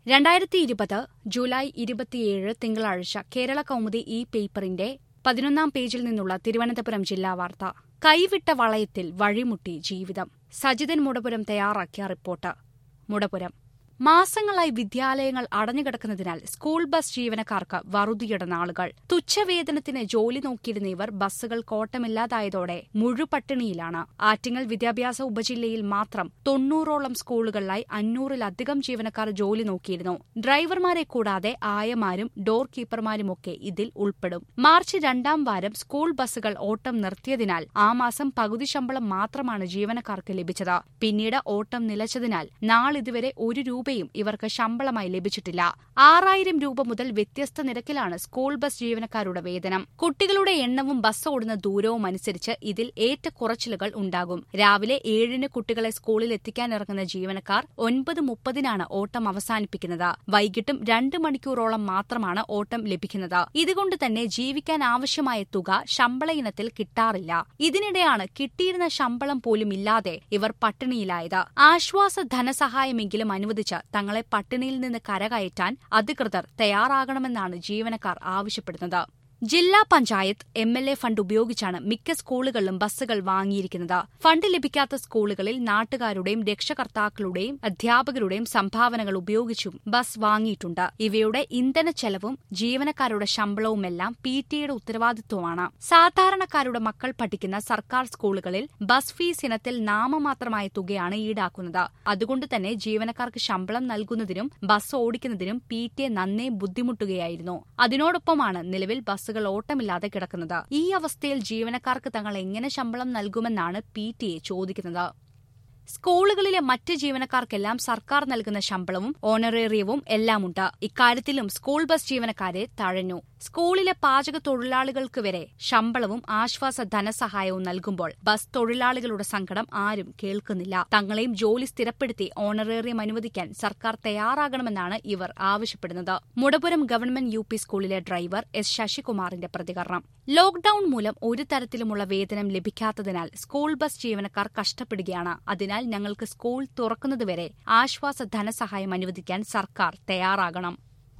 2020 July 27 തിങ്കളാഴ്ച കേരള കൗമുദി ഈ പേപ്പറിന്റെ 11 പേജിൽ നിന്നുള്ള തിരുവനന്തപുരം ജില്ലാ വാർത്ത. കൈവിട്ട വളയത്തിൽ വഴിമുട്ടി ജീവിതം. സജിതൻ മുടപുരം തയ്യാറാക്കിയ റിപ്പോർട്ട്. മുടപുരം. മാസങ്ങളായി വിദ്യാലയങ്ങൾ അടഞ്ഞുകിടക്കുന്നതിനാൽ സ്കൂൾ ബസ് ജീവനക്കാർക്ക് വറുതിയുടെ നാളുകൾ. തുച്ഛവേതനത്തിന് ജോലി നോക്കിയിരുന്ന ഇവർ ബസ്സുകൾ കോട്ടമില്ലാതായതോടെ മുഴുപട്ടിണിയിലാണ്. ആറ്റിങ്ങൽ വിദ്യാഭ്യാസ ഉപജില്ലയിൽ മാത്രം 90ഓളം സ്കൂളുകളിലായി 500-ലധികം ജീവനക്കാർ ജോലി നോക്കിയിരുന്നു. ഡ്രൈവർമാരെ കൂടാതെ ആയമാരും ഡോർ കീപ്പർമാരുമൊക്കെ ഇതിൽ ഉൾപ്പെടും. മാർച്ച് 2ാം വാരം സ്കൂൾ ബസ്സുകൾ ഓട്ടം നിർത്തിയതിനാൽ ആ മാസം പകുതി ശമ്പളം മാത്രമാണ് ജീവനക്കാർക്ക് ലഭിച്ചത്. പിന്നീട് ഓട്ടം നിലച്ചതിനാൽ നാളിതുവരെ ₹1 ഇവർക്ക് ശമ്പളമായി ലഭിച്ചിട്ടില്ല. 6000 രൂപ മുതൽ വ്യത്യസ്ത നിരക്കിലാണ് സ്കൂൾ ബസ് ജീവനക്കാരുടെ വേതനം. കുട്ടികളുടെ എണ്ണവും ബസ് ഓടുന്ന ദൂരവും അനുസരിച്ച് ഇതിൽ ഏറ്റക്കുറച്ചിലുകൾ ഉണ്ടാകും. രാവിലെ 7-ന് കുട്ടികളെ സ്കൂളിൽ എത്തിക്കാനിറങ്ങുന്ന ജീവനക്കാർ 9:30-നാണ് ഓട്ടം അവസാനിപ്പിക്കുന്നത്. വൈകിട്ടും 2 മണിക്കൂറോളം മാത്രമാണ് ഓട്ടം ലഭിക്കുന്നത്. ഇതുകൊണ്ട് തന്നെ ജീവിക്കാൻ ആവശ്യമായ തുക ശമ്പള ഇനത്തിൽ കിട്ടാറില്ല. ഇതിനിടെയാണ് കിട്ടിയിരുന്ന ശമ്പളം പോലും ഇല്ലാതെ ഇവർ പട്ടിണിയിലായത്. ആശ്വാസ ധനസഹായമെങ്കിലും അനുവദിച്ച് തങ്ങളെ പട്ടിണിയിൽ നിന്ന് കരകയറ്റാൻ അധികൃതർ തയ്യാറാകണമെന്നാണ് ജീവനക്കാർ ആവശ്യപ്പെടുന്നത്. ജില്ലാ പഞ്ചായത്ത് MLA ഫണ്ട് ഉപയോഗിച്ചാണ് മിക്ക സ്കൂളുകളിലും ബസ്സുകൾ വാങ്ങിയിരിക്കുന്നത്. ഫണ്ട് ലഭിക്കാത്ത സ്കൂളുകളിൽ നാട്ടുകാരുടെയും രക്ഷകർത്താക്കളുടെയും അധ്യാപകരുടെയും സംഭാവനകൾ ഉപയോഗിച്ചും ബസ് വാങ്ങിയിട്ടുണ്ട്. ഇവയുടെ ഇന്ധനച്ചെലവും ജീവനക്കാരുടെ ശമ്പളവുമെല്ലാം PTA ഉത്തരവാദിത്വമാണ്. സാധാരണക്കാരുടെ മക്കൾ പഠിക്കുന്ന സർക്കാർ സ്കൂളുകളിൽ ബസ് ഫീസ് ഇനത്തിൽ നാമമാത്രമായ തുകയാണ് ഈടാക്കുന്നത്. അതുകൊണ്ട് തന്നെ ജീവനക്കാർക്ക് ശമ്പളം നൽകുന്നതിനും ബസ് ഓടിക്കുന്നതിനും PTA നന്നേ ബുദ്ധിമുട്ടുകയായിരുന്നു. അതിനോടൊപ്പമാണ് നിലവിൽ ബസ് ഓട്ടമില്ലാതെ കിടക്കുന്നത്. ഈ അവസ്ഥയിൽ ജീവനക്കാർക്ക് തങ്ങൾ എങ്ങനെ ശമ്പളം നൽകുമെന്നാണ് PTA ചോദിക്കുന്നത്. സ്കൂളുകളിലെ മറ്റ് ജീവനക്കാർക്കെല്ലാം സർക്കാർ നൽകുന്ന ശമ്പളവും ഓണറേറിയവും എല്ലാമുണ്ട്. ഇക്കാര്യത്തിലും സ്കൂൾ ബസ് ജീവനക്കാരെ തഴഞ്ഞു. സ്കൂളിലെ പാചക തൊഴിലാളികൾക്ക് വരെ ശമ്പളവും ആശ്വാസ ധനസഹായവും നൽകുമ്പോൾ ബസ് തൊഴിലാളികളുടെ സങ്കടം ആരും കേൾക്കുന്നില്ല. തങ്ങളെയും ജോലി സ്ഥിരപ്പെടുത്തി ഓണറേറിയം അനുവദിക്കാൻ സർക്കാർ തയ്യാറാകണമെന്നാണ് ഇവർ ആവശ്യപ്പെടുന്നത്. മുടപുരം ഗവൺമെന്റ് UP സ്കൂളിലെ ഡ്രൈവർ S. ശശികുമാറിന്റെ പ്രതികരണം. ലോക്ഡൌൺ മൂലം ഒരു തരത്തിലുമുള്ള വേതനം ലഭിക്കാത്തതിനാൽ സ്കൂൾ ബസ് ജീവനക്കാർ കഷ്ടപ്പെടുകയാണ്. അതിനാൽ ഞങ്ങൾക്ക് സ്കൂൾ തുറക്കുന്നതുവരെ ആശ്വാസ ധനസഹായം അനുവദിക്കാൻ സർക്കാർ തയ്യാറാകണം.